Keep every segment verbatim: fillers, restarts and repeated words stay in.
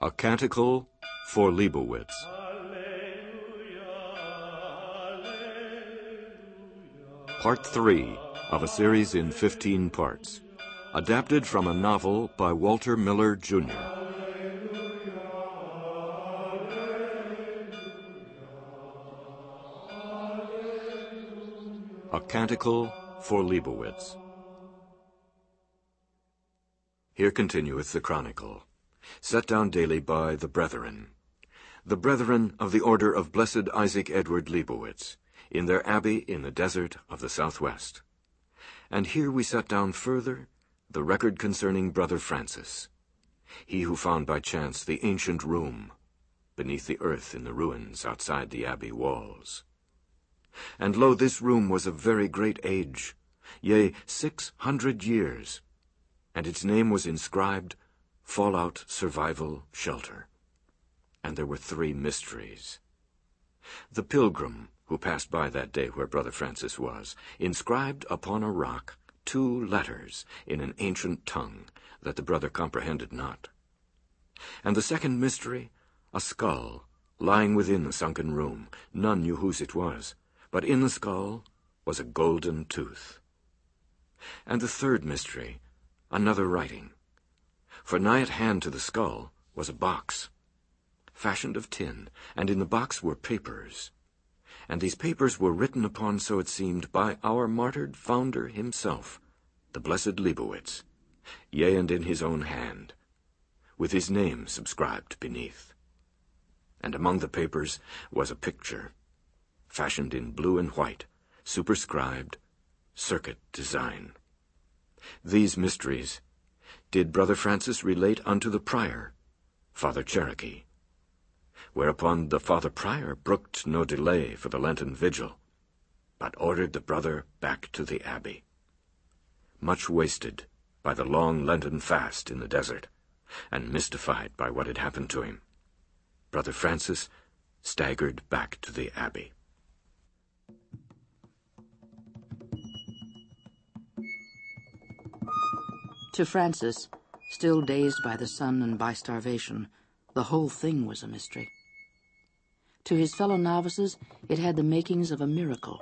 A Canticle for Leibowitz. Part three of a series in fifteen parts, adapted from a novel by Walter Miller, Junior A Canticle for Leibowitz. Here continueth the chronicle, set down daily by the brethren, the brethren of the order of Blessed Isaac Edward Leibowitz, in their abbey in the desert of the southwest. And here we set down further the record concerning Brother Francis, he who found by chance the ancient room beneath the earth in the ruins outside the abbey walls. And lo, this room was of very great age, yea, six hundred years, and its name was inscribed, Fallout Survival Shelter. And there were three mysteries. The pilgrim who passed by that day where Brother Francis was, inscribed upon a rock two letters in an ancient tongue that the brother comprehended not. And the second mystery, a skull lying within the sunken room. None knew whose it was, but in the skull was a golden tooth. And the third mystery, another writing. For nigh at hand to the skull was a box, fashioned of tin, and in the box were papers. And these papers were written upon, so it seemed, by our martyred founder himself, the blessed Leibowitz, yea, and in his own hand, with his name subscribed beneath. And among the papers was a picture, fashioned in blue and white, superscribed, Circuit Design. These mysteries did Brother Francis relate unto the prior, Father Cherokee, whereupon the Father Prior brooked no delay for the Lenten vigil, but ordered the brother back to the abbey. Much wasted by the long Lenten fast in the desert, and mystified by what had happened to him, Brother Francis staggered back to the abbey. To Francis, still dazed by the sun and by starvation, the whole thing was a mystery. To his fellow novices, it had the makings of a miracle.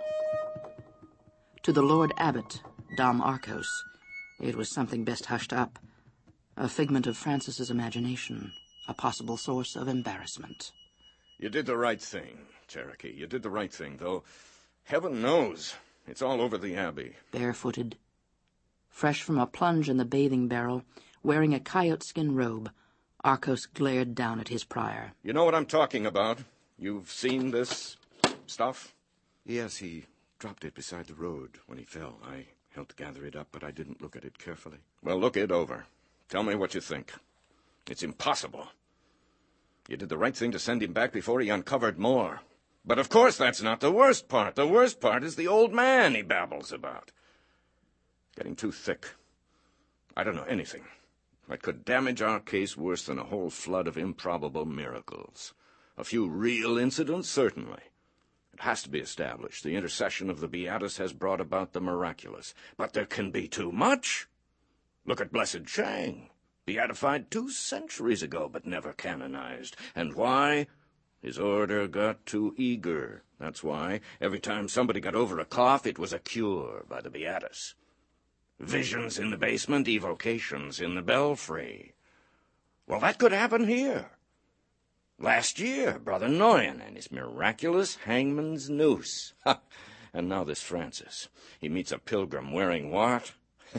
To the Lord Abbot, Dom Arcos, it was something best hushed up, a figment of Francis's imagination, a possible source of embarrassment. You did the right thing, Cherokee. You did the right thing, though heaven knows it's all over the abbey. Barefooted, fresh from a plunge in the bathing barrel, wearing a coyote skin robe, Arcos glared down at his prior. You know what I'm talking about? You've seen this stuff? Yes, he dropped it beside the road when he fell. I helped gather it up, but I didn't look at it carefully. Well, look it over. Tell me what you think. It's impossible. You did the right thing to send him back before he uncovered more. But of course that's not the worst part. The worst part is the old man he babbles about. Getting too thick. I don't know anything that could damage our case worse than a whole flood of improbable miracles. A few real incidents, certainly. It has to be established. The intercession of the Beatus has brought about the miraculous. But there can be too much. Look at Blessed Chang, beatified two centuries ago, but never canonized. And why? His order got too eager. That's why. Every time somebody got over a cough, it was a cure by the Beatus. Visions in the basement, evocations in the belfry. Well, that could happen here. Last year, Brother Noyen and his miraculous hangman's noose. Ha! And now this Francis. He meets a pilgrim wearing what?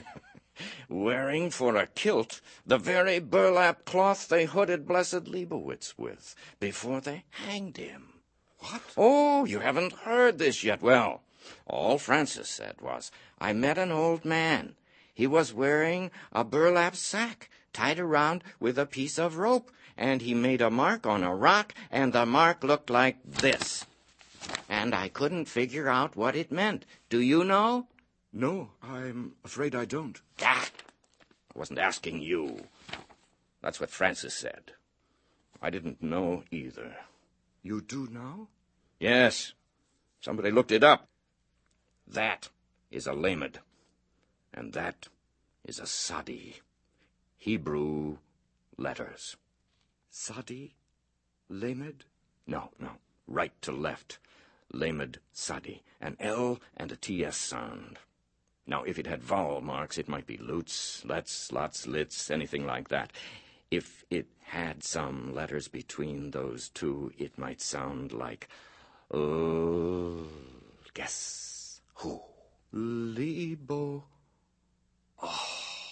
Wearing for a kilt the very burlap cloth they hooded Blessed Leibowitz with before they hanged him. What? Oh, you haven't heard this yet. Well, all Francis said was, I met an old man. He was wearing a burlap sack tied around with a piece of rope, and he made a mark on a rock, and the mark looked like this. And I couldn't figure out what it meant. Do you know? No, I'm afraid I don't. Ah, I wasn't asking you. That's what Francis said. I didn't know either. You do now? Yes. Somebody looked it up. That is a lamed. And that is a sadi. Hebrew letters. Sadi? Lamed? No, no. Right to left. Lamed Sadi. An L and a T S sound. Now, if it had vowel marks, it might be Lutz, Letz, Lotz, Litz, anything like that. If it had some letters between those two, it might sound like, oh, guess who? Libo. Oh,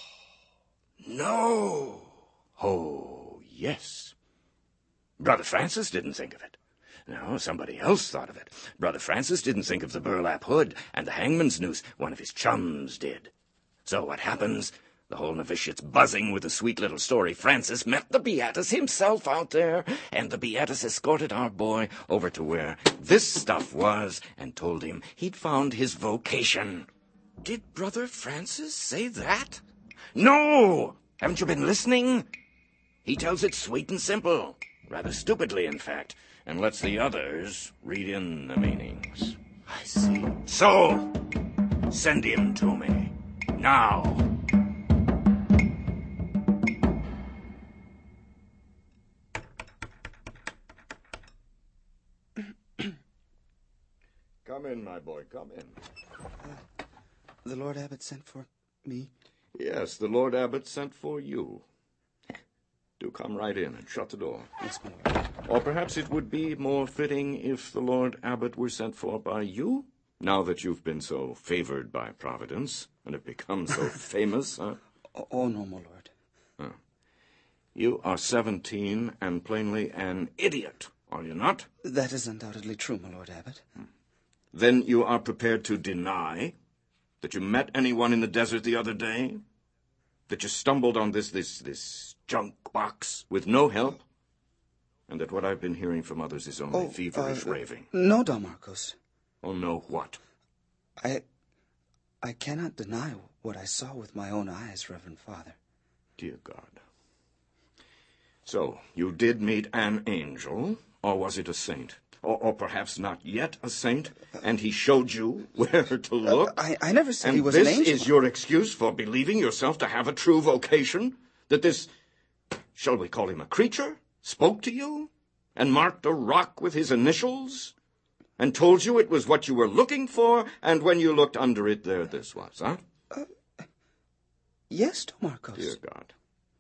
no. Oh, yes. Brother Francis didn't think of it. No, somebody else thought of it. Brother Francis didn't think of the burlap hood and the hangman's noose. One of his chums did. So what happens? The whole novitiate's buzzing with a sweet little story. Francis met the Beatus himself out there, and the Beatus escorted our boy over to where this stuff was and told him he'd found his vocation. Did Brother Francis say that? No! Haven't you been listening? He tells it sweet and simple, rather stupidly, in fact, and lets the others read in the meanings. I see. So, send him to me. Now. Come in, my boy, come in. Uh, the Lord Abbot sent for me? Yes, the Lord Abbot sent for you. Do come right in and shut the door. Yes, my lord. Or perhaps it would be more fitting if the Lord Abbot were sent for by you, now that you've been so favored by Providence and have become so famous, huh? Oh, oh, no, my lord. Huh. You are seventeen and plainly an idiot, are you not? That is undoubtedly true, my Lord Abbot. Hmm. Then you are prepared to deny that you met anyone in the desert the other day? That you stumbled on this, this, this junk box with no help? And that what I've been hearing from others is only oh, feverish uh, raving? No, Don Marcos. Oh, no, what? I... I cannot deny what I saw with my own eyes, Reverend Father. Dear God. So, you did meet an angel, or was it a saint? Or, or perhaps not yet a saint, and he showed you where to look? Uh, I, I never said and he was an angel. And this is your excuse for believing yourself to have a true vocation? That this, shall we call him a creature, spoke to you, and marked a rock with his initials, and told you it was what you were looking for, and when you looked under it, there this was, huh? Uh, yes, Don Marcos. Dear God.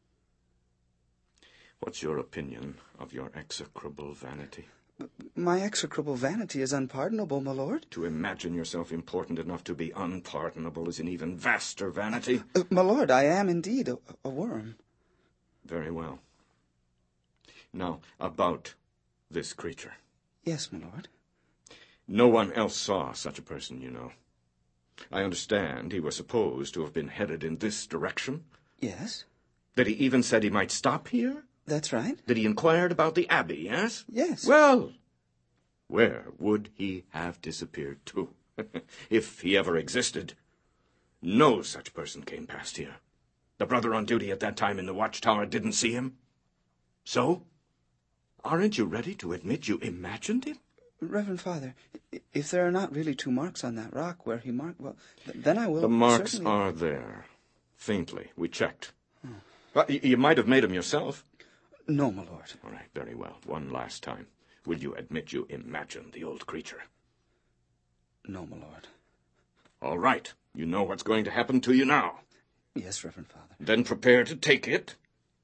What's your opinion of your execrable vanity? My execrable vanity is unpardonable, my lord. To imagine yourself important enough to be unpardonable is an even vaster vanity. Uh, my lord, I am indeed a, a worm. Very well. Now, about this creature. Yes, my lord. No one else saw such a person, you know. I understand he was supposed to have been headed in this direction. Yes. That he even said he might stop here? That's right. That he inquired about the abbey, yes? Yes. Well, where would he have disappeared to? If he ever existed. No such person came past here. The brother on duty at that time in the watchtower didn't see him. So, aren't you ready to admit you imagined him? Reverend Father, if there are not really two marks on that rock where he marked, well, th- then I will The marks certainly... are there. Faintly. We checked. Hmm. Well, y- you might have made them yourself. No, my lord. All right, very well. One last time. Will you admit you imagined the old creature? No, my lord. All right. You know what's going to happen to you now. Yes, Reverend Father. Then prepare to take it.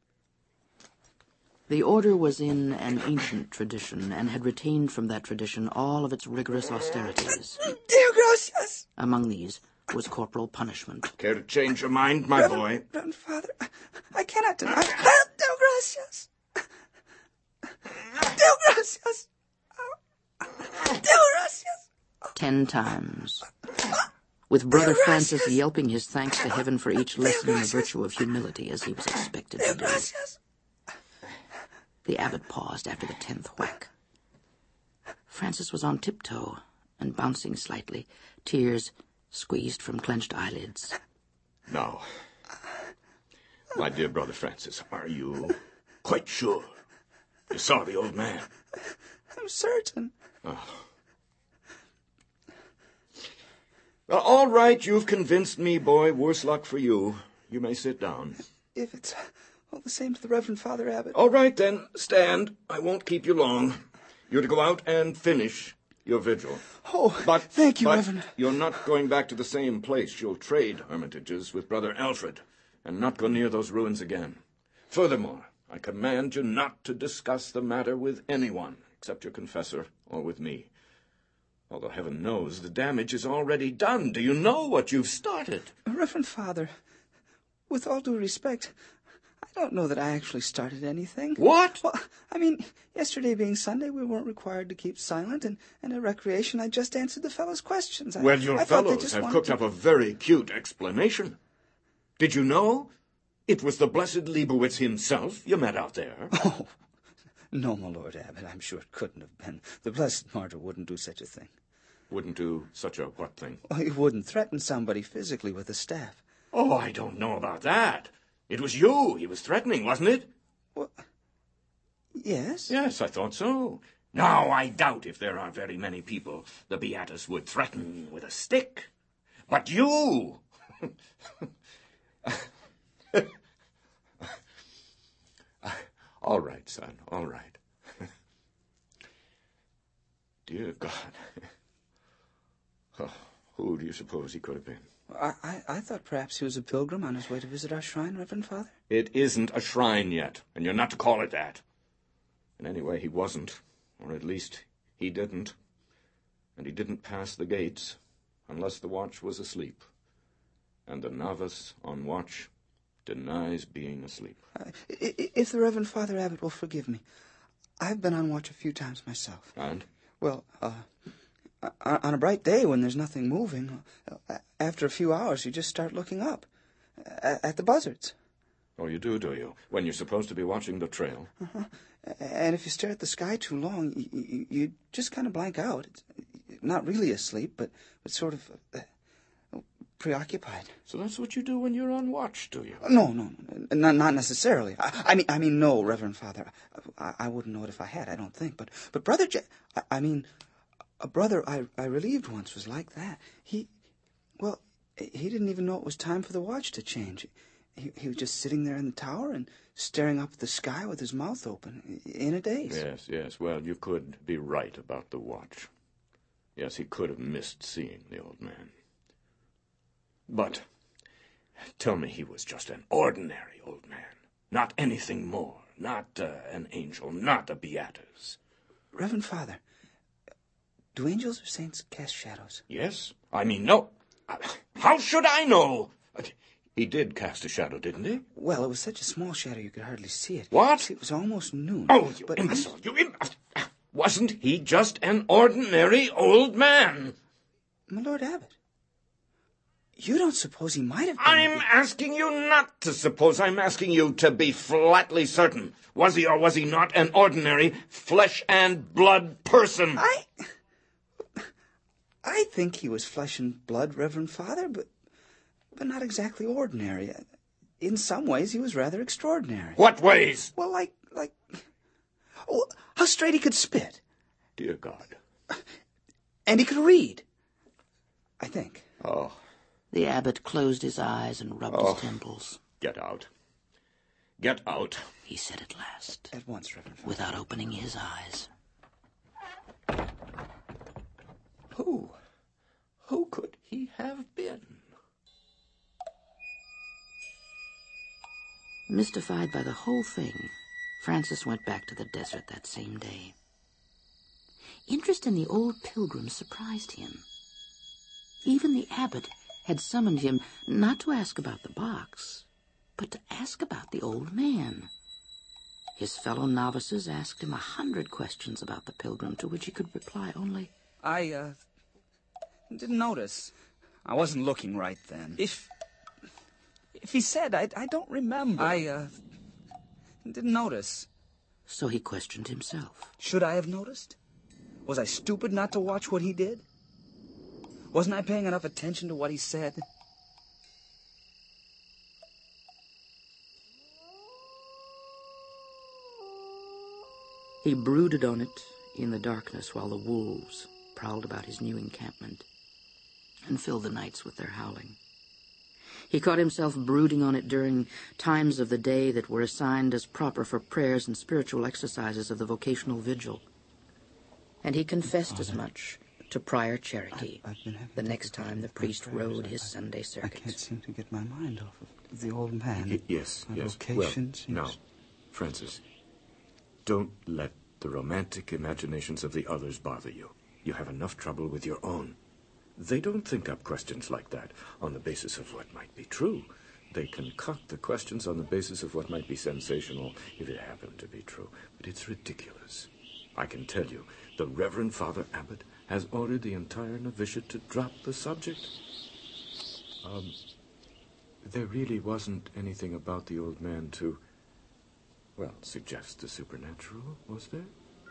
The order was in an ancient tradition and had retained from that tradition all of its rigorous austerities. Deo gracias! Among these was corporal punishment. Care to change your mind, my Reverend, boy? Reverend Father, I, I cannot deny... Deo gracias! Deo gracias! Deo gracias! Ten times. With Brother Francis yelping his thanks to heaven for each lesson in the virtue of humility, as he was expected to do. The abbot paused after the tenth whack. Francis was on tiptoe and bouncing slightly, tears squeezed from clenched eyelids. Now, my dear Brother Francis, are you quite sure you saw the old man? I'm certain. Oh. Well, all right, you've convinced me, boy. Worse luck for you. You may sit down. If it's Well, the same to the Reverend Father Abbot. All right, then. Stand. I won't keep you long. You're to go out and finish your vigil. Oh, but, thank you, but Reverend. You're not going back to the same place. You'll trade hermitages with Brother Alfred and not go near those ruins again. Furthermore, I command you not to discuss the matter with anyone except your confessor or with me. Although heaven knows the damage is already done. Do you know what you've started? Reverend Father, with all due respect, I don't know that I actually started anything. What? Well, I mean, yesterday being Sunday, we weren't required to keep silent, and, and at recreation, I just answered the fellows' questions. I, well, your I thought they fellows just have wanted cooked to... up a very cute explanation. Did you know? It was the blessed Leibowitz himself you met out there. Oh, no, my Lord Abbot, I'm sure it couldn't have been. The blessed martyr wouldn't do such a thing. Wouldn't do such a what thing? Well, he wouldn't threaten somebody physically with a staff. Oh, I don't know about that. It was you he was threatening, wasn't it? Well, yes. Yes, I thought so. Now, I doubt if there are very many people the Beatus would threaten with a stick. But you... All right, son, all right. Dear God. Oh, who do you suppose he could have been? I, I, I thought perhaps he was a pilgrim on his way to visit our shrine, Reverend Father. It isn't a shrine yet, and you're not to call it that. And anyway, he wasn't, or at least he didn't. And he didn't pass the gates unless the watch was asleep. And the novice on watch denies being asleep. Uh, if the Reverend Father Abbot will forgive me, I've been on watch a few times myself. And? Well, uh, on a bright day when there's nothing moving, after a few hours you just start looking up, at the buzzards. Oh, you do, do you? When you're supposed to be watching the trail? Uh-huh. And if you stare at the sky too long, you, you, you just kind of blank out. It's not really asleep, but, but sort of... Uh, preoccupied. So that's what you do when you're on watch, do you? No, no, not, not necessarily. I, I mean, I mean, no, Reverend Father. I, I wouldn't know it if I had, I don't think. But, but Brother J... I, I mean, a brother I, I relieved once was like that. He, well, he didn't even know it was time for the watch to change. He, he was just sitting there in the tower and staring up at the sky with his mouth open in a daze. Yes, yes. Well, you could be right about the watch. Yes, he could have missed seeing the old man. But tell me he was just an ordinary old man, not anything more, not uh, an angel, not a Beatus. Reverend Father, do angels or saints cast shadows? Yes. I mean, no. How should I know? He did cast a shadow, didn't he? Well, it was such a small shadow you could hardly see it. What? It was almost noon. Oh, you but imbecile, I'm... you imbecile. Wasn't he just an ordinary old man? My Lord Abbot, you don't suppose he might have been... I'm asking you not to suppose. I'm asking you to be flatly certain. Was he or was he not an ordinary flesh and blood person? I... I think he was flesh and blood, Reverend Father, but but not exactly ordinary. In some ways, he was rather extraordinary. What ways? Well, like... like... Oh, how straight he could spit. Dear God. And he could read. I think. Oh... The abbot closed his eyes and rubbed oh, his temples. Get out. Get out. He said at last. At once, Reverend Father. Without opening his eyes. Who? Who could he have been? Mystified by the whole thing, Francis went back to the desert that same day. Interest in the old pilgrim surprised him. Even the abbot had summoned him not to ask about the box, but to ask about the old man. His fellow novices asked him a hundred questions about the pilgrim, to which he could reply only, I, uh, didn't notice. I wasn't looking right then. If... If he said, I, I don't remember. I, uh, didn't notice. So he questioned himself. Should I have noticed? Was I stupid not to watch what he did? Wasn't I paying enough attention to what he said? He brooded on it in the darkness while the wolves prowled about his new encampment and filled the nights with their howling. He caught himself brooding on it during times of the day that were assigned as proper for prayers and spiritual exercises of the vocational vigil. And he confessed as much to Prior Cherokee I've, I've the next time the priest rode his I, Sunday I circuit. can't seem to get my mind off of the old man. Y- yes, my yes. vocation Well, seems... now, Francis, don't let the romantic imaginations of the others bother you. You have enough trouble with your own. They don't think up questions like that on the basis of what might be true. They concoct the questions on the basis of what might be sensational if it happened to be true. But it's ridiculous. I can tell you, the Reverend Father Abbot has ordered the entire novitiate to drop the subject. Um, there really wasn't anything about the old man to, well, suggest the supernatural, was there?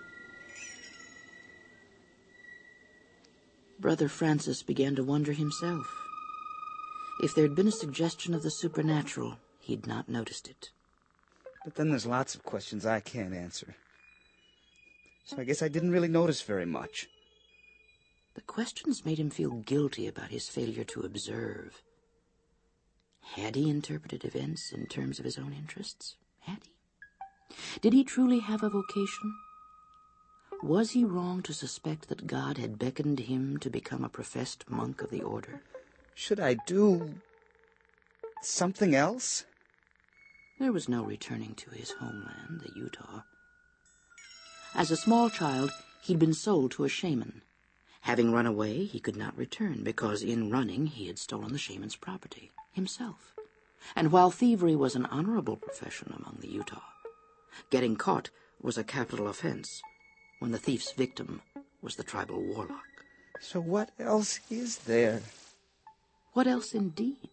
Brother Francis began to wonder himself. If there had been a suggestion of the supernatural, he'd not noticed it. But then there's lots of questions I can't answer. So I guess I didn't really notice very much. The questions made him feel guilty about his failure to observe. Had he interpreted events in terms of his own interests? Had he? Did he truly have a vocation? Was he wrong to suspect that God had beckoned him to become a professed monk of the order? Should I do something else? There was no returning to his homeland, the Utah. As a small child, he'd been sold to a shaman. Having run away, he could not return, because in running he had stolen the shaman's property, himself. And while thievery was an honorable profession among the Utah, getting caught was a capital offense, when the thief's victim was the tribal warlock. So what else is there? What else indeed?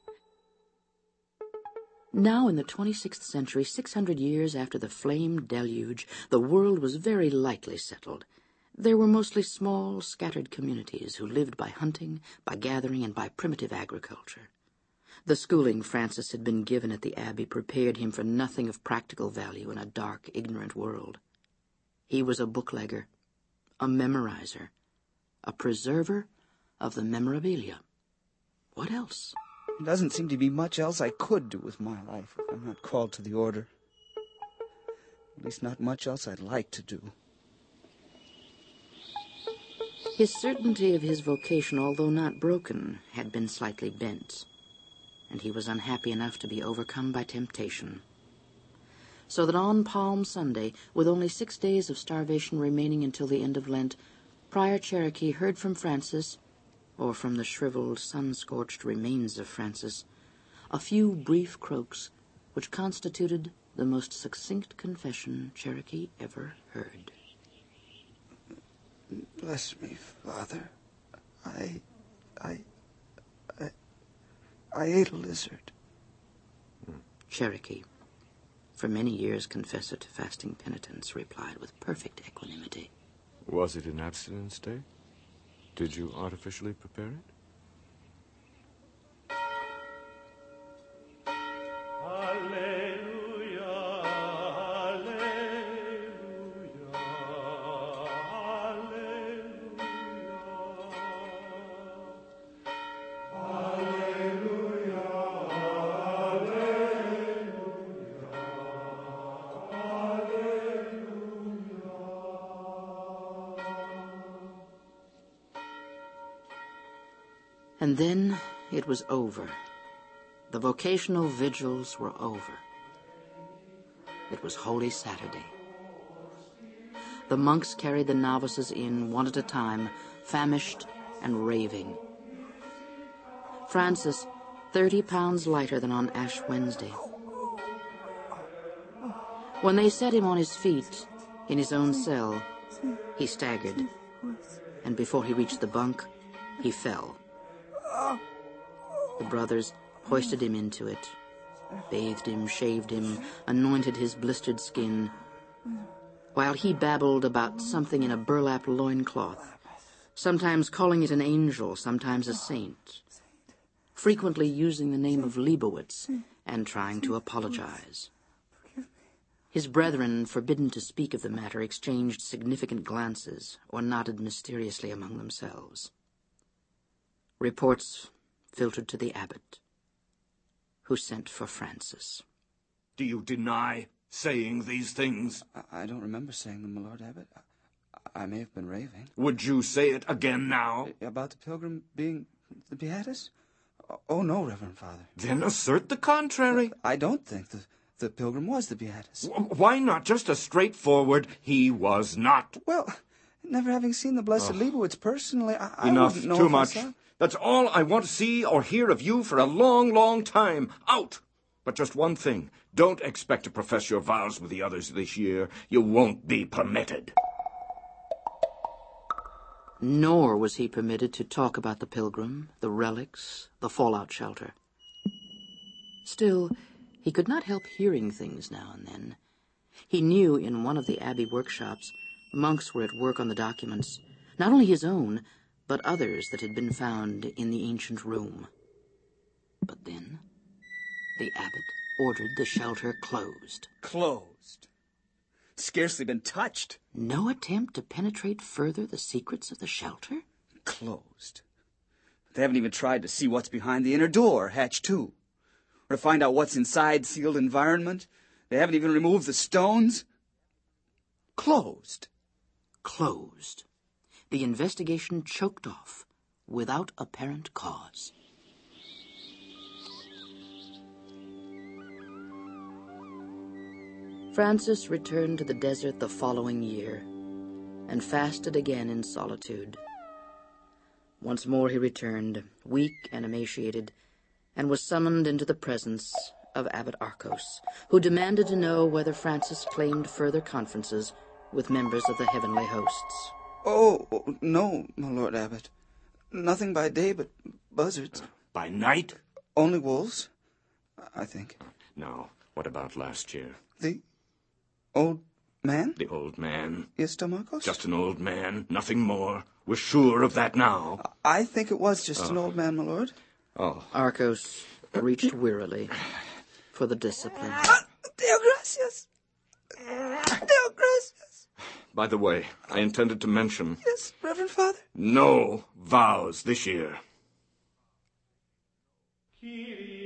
Now in the twenty-sixth century, six hundred years after the flame deluge, the world was very lightly settled. There were mostly small, scattered communities who lived by hunting, by gathering, and by primitive agriculture. The schooling Francis had been given at the Abbey prepared him for nothing of practical value in a dark, ignorant world. He was a booklegger, a memorizer, a preserver of the memorabilia. What else? There doesn't seem to be much else I could do with my life if I'm not called to the order. At least not much else I'd like to do. His certainty of his vocation, although not broken, had been slightly bent, and he was unhappy enough to be overcome by temptation. So that on Palm Sunday, with only six days of starvation remaining until the end of Lent, Prior Cherokee heard from Francis, or from the shriveled, sun-scorched remains of Francis, a few brief croaks which constituted the most succinct confession Cherokee ever heard. Bless me, Father. I... I... I... I ate a lizard. Cherokee, for many years confessor to fasting penitents, replied with perfect equanimity. Was it an abstinence day? Did you artificially prepare it? And then it was over. The vocational vigils were over. It was Holy Saturday. The monks carried the novices in one at a time, famished and raving. Francis, thirty pounds lighter than on Ash Wednesday. When they set him on his feet in his own cell, he staggered, and before he reached the bunk, he fell. The brothers hoisted him into it, bathed him, shaved him, anointed his blistered skin, while he babbled about something in a burlap loincloth, sometimes calling it an angel, sometimes a saint, frequently using the name of Leibowitz and trying to apologize. His brethren, forbidden to speak of the matter, exchanged significant glances or nodded mysteriously among themselves. Reports filtered to the abbot. who sent for Francis. Do you deny saying these things? I, I don't remember saying them, my Lord Abbot. I, I may have been raving. Would you say it again now? About the pilgrim being the Beatus? Oh, no, Reverend Father. Then assert the contrary. I don't think the, the pilgrim was the Beatus. Why not just a straightforward, he was not? Well, never having seen the Blessed oh. Leibowitz personally, I, I Enough, wouldn't know too if much. I saw... That's all I want to see or hear of you for a long, long time. Out! But just one thing. Don't expect to profess your vows with the others this year. You won't be permitted. Nor was he permitted to talk about the pilgrim, the relics, the fallout shelter. Still, he could not help hearing things now and then. He knew in one of the Abbey workshops monks were at work on the documents, not only his own, but others that had been found in the ancient room. But then the abbot ordered the shelter closed. Closed? Scarcely been touched. No attempt to penetrate further the secrets of the shelter? Closed. They haven't even tried to see what's behind the inner door, hatch two. Or to find out what's inside sealed environment. They haven't even removed the stones. Closed. Closed. The investigation choked off without apparent cause. Francis returned to the desert the following year and fasted again in solitude. Once more he returned, weak and emaciated, and was summoned into the presence of Abbot Arkos, who demanded to know whether Francis claimed further conferences with members of the heavenly hosts. Oh, no, my Lord Abbot. Nothing by day but buzzards. By night? Only wolves, I think. Now, what about last year? The old man? The old man. Istomachos? Just an old man, nothing more. We're sure of that now. I think it was just oh. an old man, my lord. Oh. Arkos reached wearily for the discipline. Deo gracias. Deo gracias. By the way, I intended to mention... Yes, Reverend Father? No vows this year. Kyrie.